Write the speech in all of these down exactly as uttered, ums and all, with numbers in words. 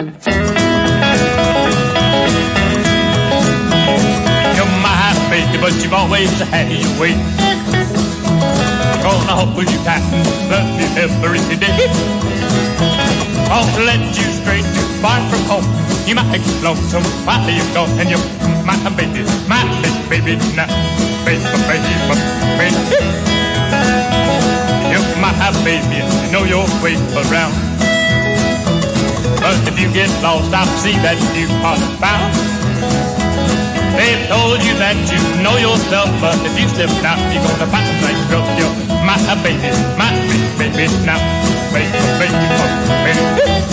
You're my baby, but you've always had your way. Gonna hold you tight and love you every day. Won't let you stray too far from home. You might get lonesome while you go, and you're my baby, my baby now, baby, baby, baby. You're my baby, and you know your way around. But if you get lost, I'll see that you are found. They've told you that you know yourself, but if you slip out, you're gonna find a nice girl. You're my baby, my baby now, baby, baby, baby.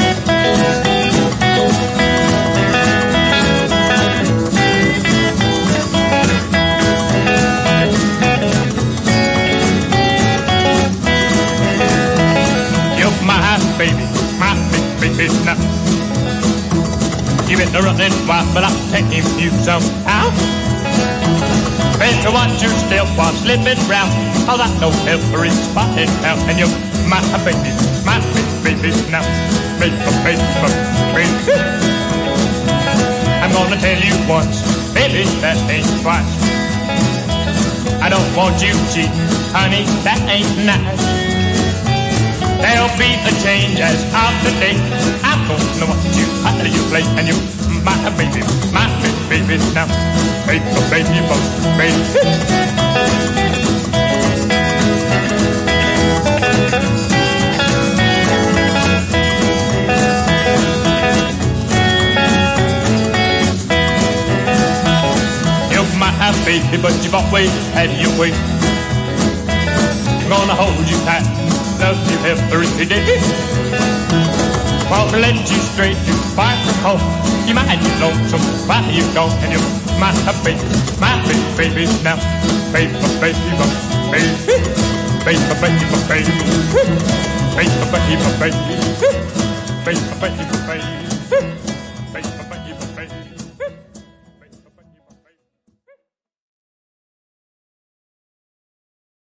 Baby, my baby, baby, now. You better run and wild, but I'll take him you somehow. Better watch your step while slipping round, cause I know every spot in town. And you're my baby, my baby, baby, now. Baby, baby, baby. I'm gonna tell you once, baby, that ain't twice. I don't want you cheating, honey, that ain't nice. There'll be a change as of the day. I'm gonna watch you, how you play, and you, my baby, my baby, now, baby, baby, baby. You're my baby, but you've always had your way. I'm gonna hold you tight, love you every day. Won't let you stray too far from home. You might get lonesome while you go, and you're my baby, my baby, baby now, baby, baby, baby, baby, baby, baby, baby, baby, baby, baby, baby, baby.